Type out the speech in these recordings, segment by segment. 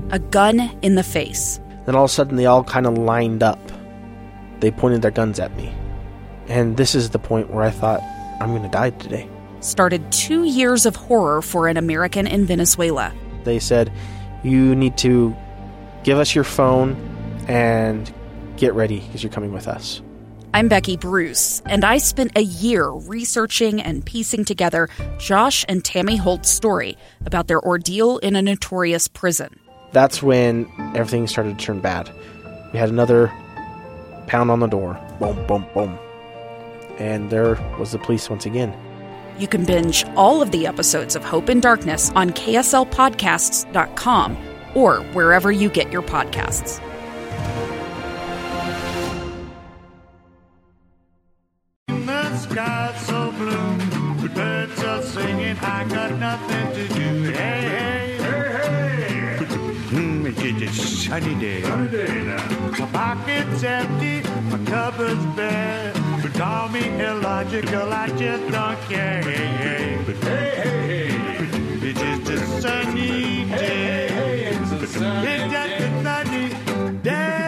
a gun in the face. Then all of a sudden, they all kind of lined up. They pointed their guns at me. And this is the point where I thought, I'm going to die today. Started 2 years of horror for an American in Venezuela. They said, you need to give us your phone and get ready because you're coming with us. I'm Becky Bruce, and I spent a year researching and piecing together Josh and Tammy Holt's story about their ordeal in a notorious prison. That's when everything started to turn bad. We had another pound on the door. Boom, boom, boom. And there was the police once again. You can binge all of the episodes of Hope in Darkness on KSLpodcasts.com or wherever you get your podcasts. The sky's so blue, the birds are singing, I got nothing to do. Hey, hey, hey, hey. It's a sunny day. Sunny day now. My pocket's empty, my cupboard's bare. But call me illogical, I just don't care. Hey, hey, hey, hey, hey. It's just a sunny day. Hey, hey, it's a sunny day. It's just a sunny day.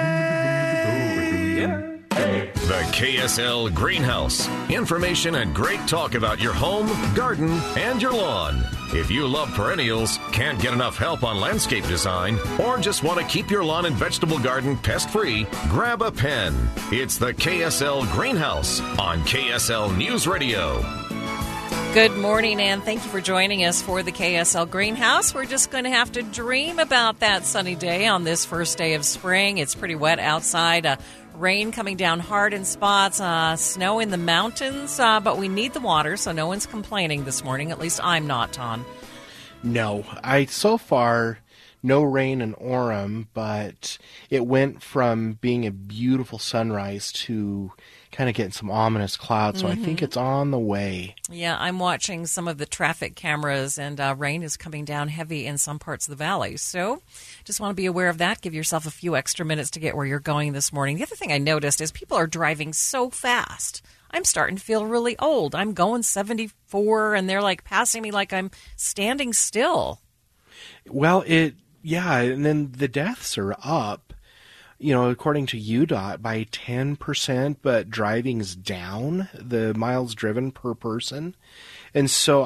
The KSL Greenhouse. Information and great talk about your home, garden, and your lawn. If you love perennials, can't get enough help on landscape design, or just want to keep your lawn and vegetable garden pest-free, grab a pen. It's the KSL Greenhouse on KSL News Radio. Good morning, and thank you for joining us for the KSL Greenhouse. We're just going to have to dream about that sunny day on this first day of spring. It's pretty wet outside. Rain coming down hard in spots, snow in the mountains, but we need the water, so no one's complaining this morning. At least I'm not, Tom. No, so far, no rain in Orem, but it went from being a beautiful sunrise to kind of getting some ominous clouds, so I think it's on the way. Yeah, I'm watching some of the traffic cameras, and rain is coming down heavy in some parts of the valley. So just want to be aware of that. Give yourself a few extra minutes to get where you're going this morning. The other thing I noticed is people are driving so fast. I'm starting to feel really old. I'm going 74, and they're like passing me like I'm standing still. Well, and then the deaths are up. You know, according to UDOT, by 10%, but driving's down, the miles driven per person. And so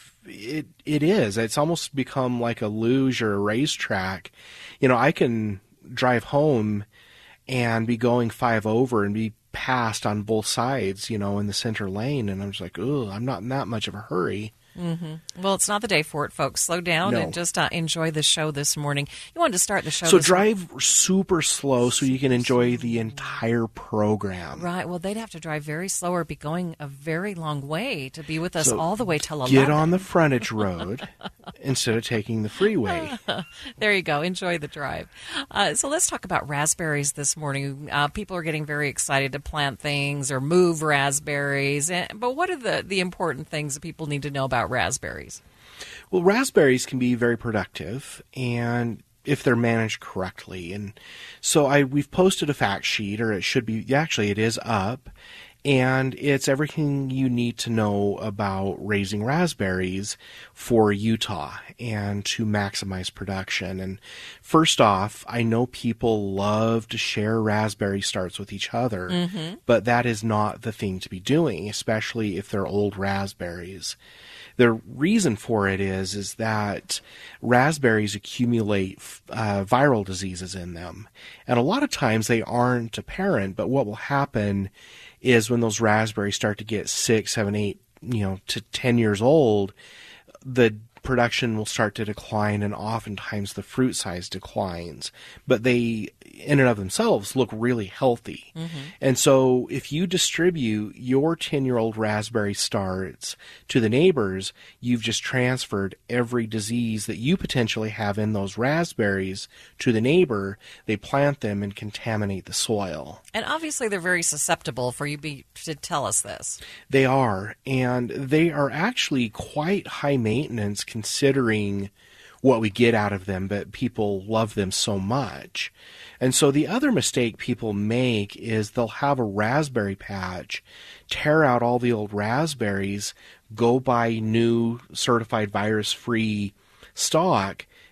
it's almost become like a luge or a racetrack. You know, I can drive home and be going 5 over and be passed on both sides, you know, in the center lane. And I'm just like, I'm not in that much of a hurry. Mm-hmm. Well, it's not the day for it, folks. Slow down and just enjoy the show this morning. You wanted to start the show. So drive super slow so you can enjoy the entire program. Right. Well, they'd have to drive very slow or be going a very long way to be with us all the way till 11. Get on the frontage road instead of taking the freeway. There you go. Enjoy the drive. So let's talk about raspberries this morning. People are getting very excited to plant things or move raspberries. But what are the important things that people need to know about raspberries? Well, raspberries can be very productive, and if they're managed correctly. And so we've posted a fact sheet, or it should be, actually it is up, and it's everything you need to know about raising raspberries for Utah and to maximize production. And first off, I know people love to share raspberry starts with each other, but that is not the thing to be doing, especially if they're old raspberries. The reason for it is that raspberries accumulate viral diseases in them. And a lot of times they aren't apparent, but what will happen is when those raspberries start to get 6, 7, 8, to 10 years old, the production will start to decline, and oftentimes the fruit size declines. But they, in and of themselves, look really healthy. And so if you distribute your 10-year-old raspberry starts to the neighbors, you've just transferred every disease that you potentially have in those raspberries to the neighbor. They plant them and contaminate the soil. And obviously they're very susceptible for you to tell us this. They are, and they are actually quite high maintenance considering what we get out of them, but people love them so much. And so the other mistake people make is they'll have a raspberry patch, tear out all the old raspberries, go buy new certified virus-free stock,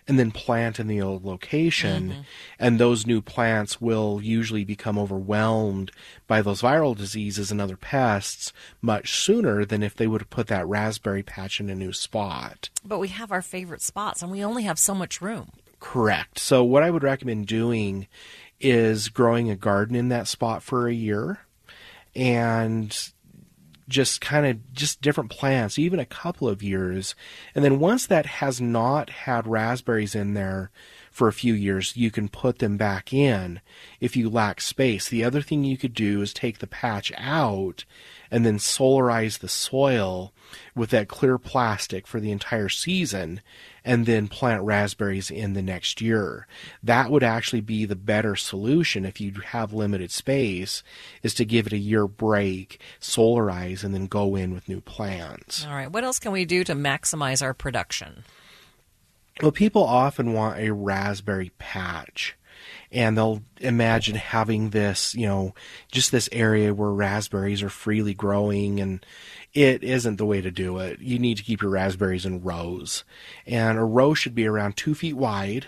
and then plant in the old location. And those new plants will usually become overwhelmed by those viral diseases and other pests much sooner than if they would have put that raspberry patch in a new spot. But we have our favorite spots, and we only have so much room. Correct. So what I would recommend doing is growing a garden in that spot for a year, and just different plants, even a couple of years. And then once that has not had raspberries in there for a few years, you can put them back in if you lack space. The other thing you could do is take the patch out and then solarize the soil with that clear plastic for the entire season, and then plant raspberries in the next year. That would actually be the better solution if you have limited space, is to give it a year break, solarize, and then go in with new plants. All right. What else can we do to maximize our production? Well, people often want a raspberry patch, and they'll imagine having this, just this area where raspberries are freely growing, and it isn't the way to do it. You need to keep your raspberries in rows, and a row should be around 2 feet wide.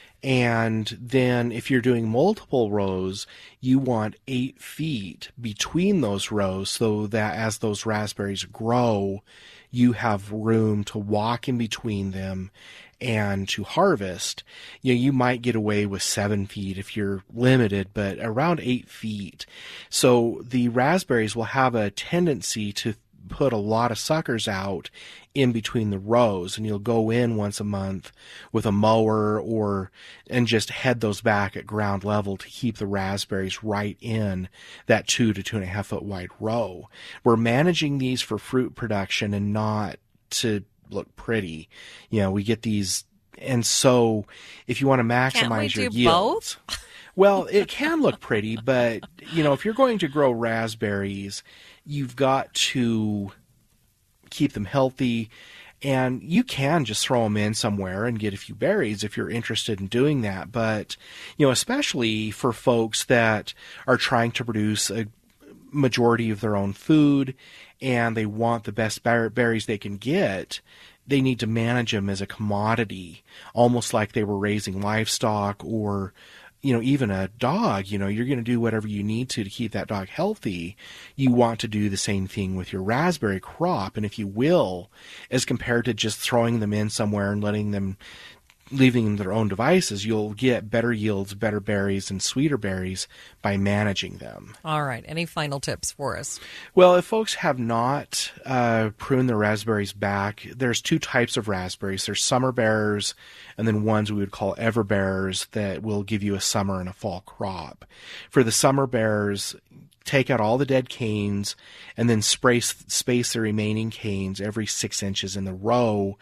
And then if you're doing multiple rows, you want 8 feet between those rows, so that as those raspberries grow, you have room to walk in between them and to harvest. You might get away with 7 feet if you're limited, but around 8 feet. So the raspberries will have a tendency to put a lot of suckers out in between the rows, and you'll go in once a month with a mower and just head those back at ground level to keep the raspberries right in that 2 to 2.5 foot wide row. We're managing these for fruit production and not to look pretty. We get these, and so if you want to maximize your yields, well, it can look pretty, but if you're going to grow raspberries, you've got to keep them healthy, and you can just throw them in somewhere and get a few berries if you're interested in doing that. But, especially for folks that are trying to produce a majority of their own food and they want the best berries they can get, they need to manage them as a commodity, almost like they were raising livestock or even a dog. You're going to do whatever you need to keep that dog healthy. You want to do the same thing with your raspberry crop. And if you will, as compared to just throwing them in somewhere and leaving them their own devices, you'll get better yields, better berries, and sweeter berries by managing them. All right. Any final tips for us? Well, if folks have not pruned their raspberries back, there's 2 types of raspberries. There's summer bearers, and then ones we would call everbearers that will give you a summer and a fall crop. For the summer bearers, take out all the dead canes and then space the remaining canes every 6 inches in the row,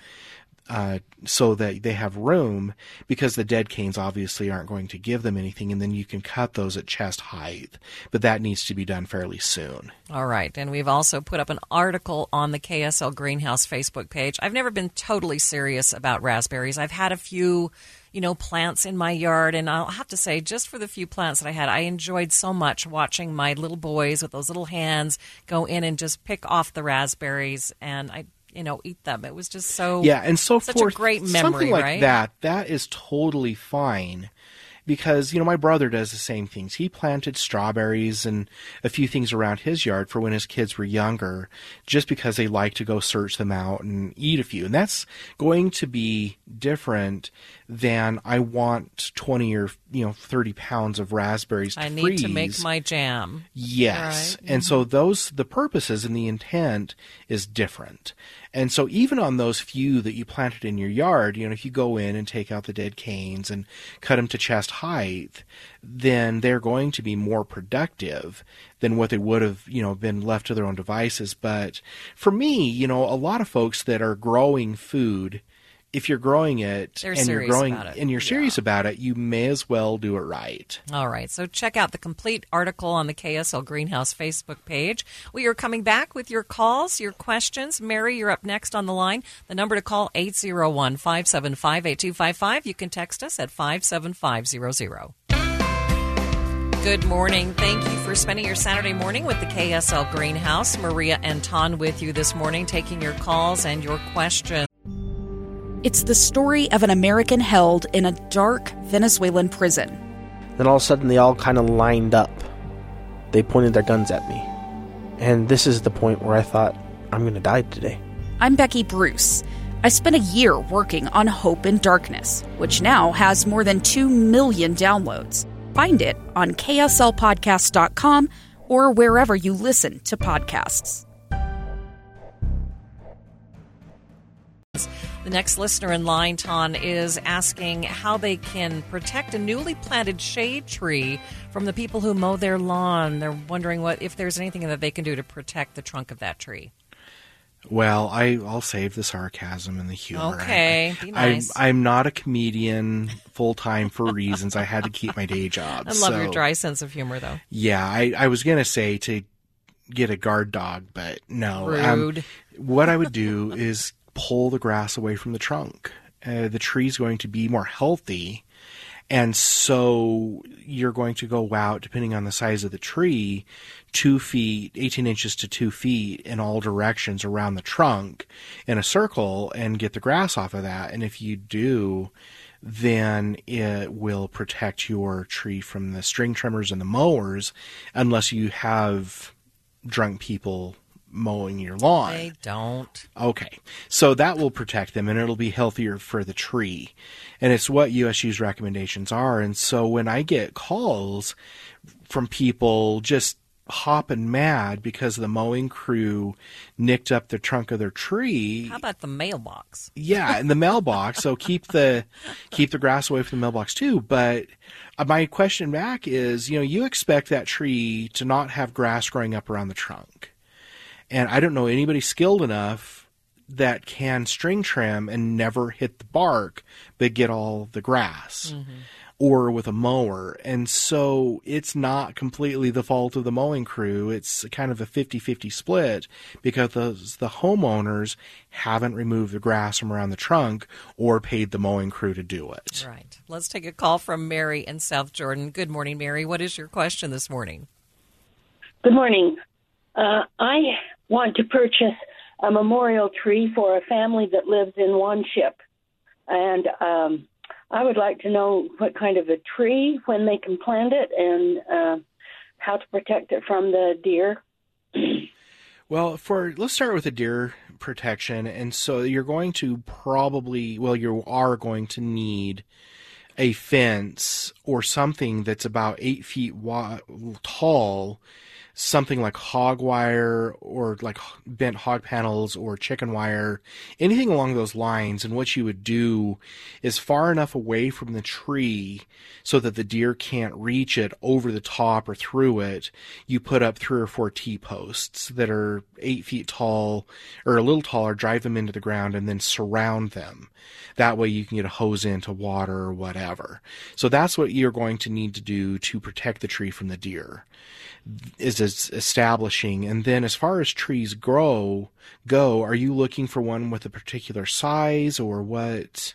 so that they have room, because the dead canes obviously aren't going to give them anything, and then you can cut those at chest height. But that needs to be done fairly soon. All right. And we've also put up an article on the KSL Greenhouse Facebook page. I've never been totally serious about raspberries. I've had a few, plants in my yard, and I'll have to say, just for the few plants that I had, I enjoyed so much watching my little boys with those little hands go in and just pick off the raspberries, and I eat them. It was just such a great memory, something like right? That is totally fine. Because, my brother does the same things. He planted strawberries and a few things around his yard for when his kids were younger, just because they like to go search them out and eat a few. And that's going to be different than I want 20 or 30 pounds of raspberries to freeze. I need to make my jam. Yes. Right? And so the purposes and the intent is different. And so even on those few that you planted in your yard, if you go in and take out the dead canes and cut them to chest height, then they're going to be more productive than what they would have, been left to their own devices. But for me, a lot of folks that are growing food, if you're growing it you're serious about it, you may as well do it right. All right. So check out the complete article on the KSL Greenhouse Facebook page. We are coming back with your calls, your questions. Mary, you're up next on the line. The number to call, 801-575-8255. You can text us at 57500. Good morning. Thank you for spending your Saturday morning with the KSL Greenhouse. Maria and Ton with you this morning, taking your calls and your questions. It's the story of an American held in a dark Venezuelan prison. Then all of a sudden, they all kind of lined up. They pointed their guns at me. And this is the point where I thought, I'm going to die today. I'm Becky Bruce. I spent a year working on Hope in Darkness, which now has more than 2 million downloads. Find it on kslpodcast.com or wherever you listen to podcasts. The next listener in line, Ton, is asking how they can protect a newly planted shade tree from the people who mow their lawn. They're wondering if there's anything that they can do to protect the trunk of that tree. Well, I'll save the sarcasm and the humor. Okay, be nice. I'm not a comedian full-time for reasons. I had to keep my day job. I love your dry sense of humor, though. Yeah, I was going to say to get a guard dog, but no. Rude. What I would do is pull the grass away from the trunk. The tree's going to be more healthy, and so you're going to go out, depending on the size of the tree, 2 feet, 18 inches to 2 feet in all directions around the trunk in a circle and get the grass off of that. And if you do, then it will protect your tree from the string trimmers and the mowers, unless you have drunk people mowing your lawn. They don't. Okay. So that will protect them, and it'll be healthier for the tree. And it's what USU's recommendations are. And so when I get calls from people just hopping mad because the mowing crew nicked up the trunk of their tree. How about the mailbox? Yeah, in the mailbox. So keep the grass away from the mailbox too. But my question back is, you expect that tree to not have grass growing up around the trunk. And I don't know anybody skilled enough that can string trim and never hit the bark, but get all the grass, or with a mower. And so it's not completely the fault of the mowing crew. It's kind of a 50-50 split, because the homeowners haven't removed the grass from around the trunk or paid the mowing crew to do it. Right. Let's take a call from Mary in South Jordan. Good morning, Mary. What is your question this morning? Good morning. I want to purchase a memorial tree for a family that lives in Wanship. And I would like to know what kind of a tree, when they can plant it, and how to protect it from the deer. Well, let's start with the deer protection. And so you're going to you are going to need a fence or something that's about 8 feet tall, something like hog wire or like bent hog panels or chicken wire, anything along those lines. And what you would do is far enough away from the tree so that the deer can't reach it over the top or through it. You put up 3 or 4 T-posts that are 8 feet tall or a little taller, drive them into the ground, and then surround them. That way you can get a hose in to water or whatever. So that's what you're going to need to do to protect the tree from the deer, is establishing. And then as far as trees go, are you looking for one with a particular size or what?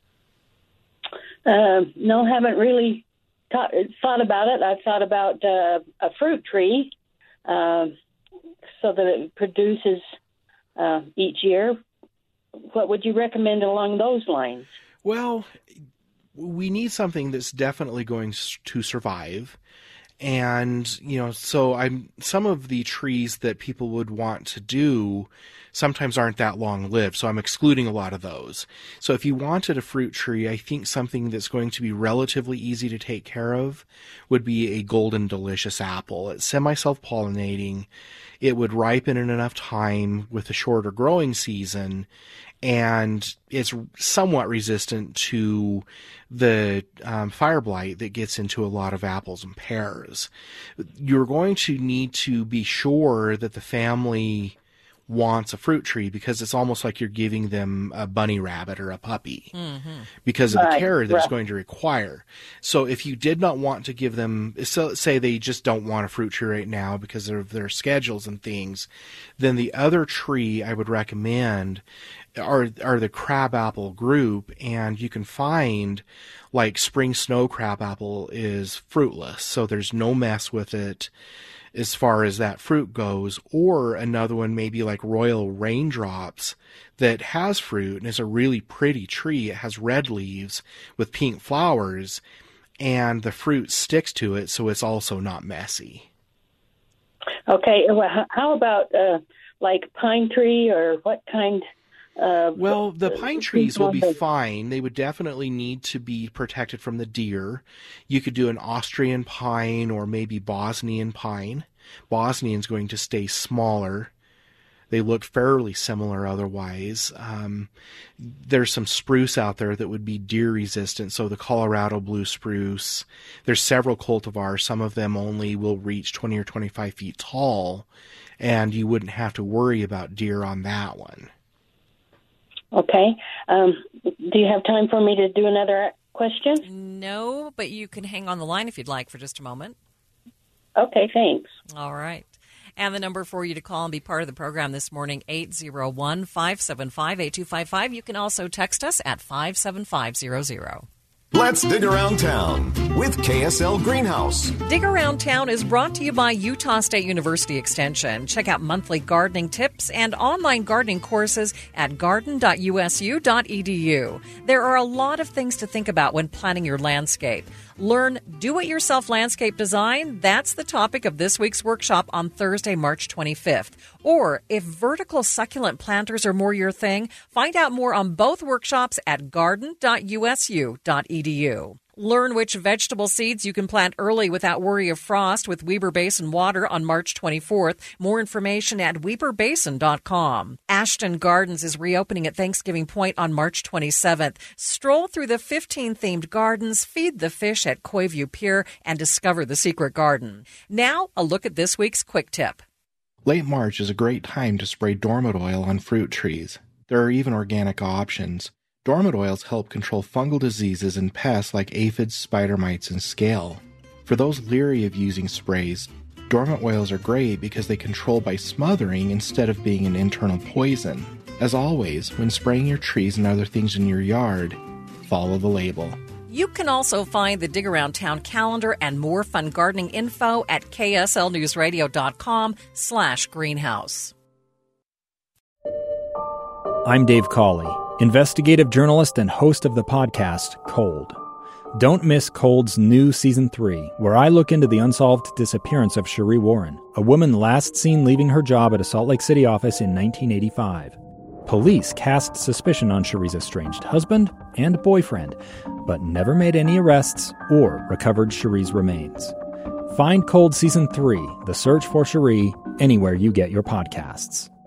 No, haven't really thought about it. I've thought about a fruit tree so that it produces each year. What would you recommend along those lines? Well, we need something that's definitely going to survive. And, so some of the trees that people would want to do sometimes aren't that long lived. So I'm excluding a lot of those. So if you wanted a fruit tree, I think something that's going to be relatively easy to take care of would be a golden delicious apple. It's semi-self-pollinating. It would ripen in enough time with a shorter growing season, and it's somewhat resistant to the fire blight that gets into a lot of apples and pears. You're going to need to be sure that the family wants a fruit tree, because it's almost like you're giving them a bunny rabbit or a puppy because of the care that it's going to require. So if you did not want to give them, say they just don't want a fruit tree right now because of their schedules and things, then the other tree I would recommend are the crabapple group, and you can find like spring snow crabapple is fruitless, so there's no mess with it as far as that fruit goes. Or another one maybe like Royal Raindrops that has fruit and is a really pretty tree. It has red leaves with pink flowers, and the fruit sticks to it, so it's also not messy. Okay, well, how about like pine tree, or what kind? Well, the pine trees will be fine. They would definitely need to be protected from the deer. You could do an Austrian pine or maybe Bosnian pine. Bosnian's going to stay smaller. They look fairly similar otherwise. There's some spruce out there that would be deer resistant, so the Colorado blue spruce. There's several cultivars. Some of them only will reach 20 or 25 feet tall, and you wouldn't have to worry about deer on that one. Okay. Do you have time for me to do another question? No, but you can hang on the line if you'd like for just a moment. Okay, thanks. All right. And the number for you to call and be part of the program this morning, 801-575-8255. You can also text us at 57500. Let's dig around town with KSL Greenhouse. Dig Around Town is brought to you by Utah State University Extension. Check out monthly gardening tips and online gardening courses at garden.usu.edu. There are a lot of things to think about when planning your landscape. Learn do-it-yourself landscape design. That's the topic of this week's workshop on Thursday, March 25th. Or if vertical succulent planters are more your thing, find out more on both workshops at garden.usu.edu. Learn which vegetable seeds you can plant early without worry of frost with Weber Basin Water on March 24th. More information at weberbasin.com. Ashton Gardens is reopening at Thanksgiving Point on March 27th. Stroll through the 15 themed gardens, feed the fish at Coyview Pier, and discover the secret garden. Now, a look at this week's quick tip. Late March is a great time to spray dormant oil on fruit trees. There are even organic options. Dormant oils help control fungal diseases and pests like aphids, spider mites, and scale. For those leery of using sprays, dormant oils are great because they control by smothering instead of being an internal poison. As always, when spraying your trees and other things in your yard, follow the label. You can also find the Dig Around Town calendar and more fun gardening info at kslnewsradio.com/greenhouse. I'm Dave Cawley, investigative journalist and host of the podcast Cold. Don't miss Cold's new Season 3, where I look into the unsolved disappearance of Cherie Warren, a woman last seen leaving her job at a Salt Lake City office in 1985. Police cast suspicion on Cherie's estranged husband and boyfriend, but never made any arrests or recovered Cherie's remains. Find Cold Season 3, The Search for Cherie, anywhere you get your podcasts.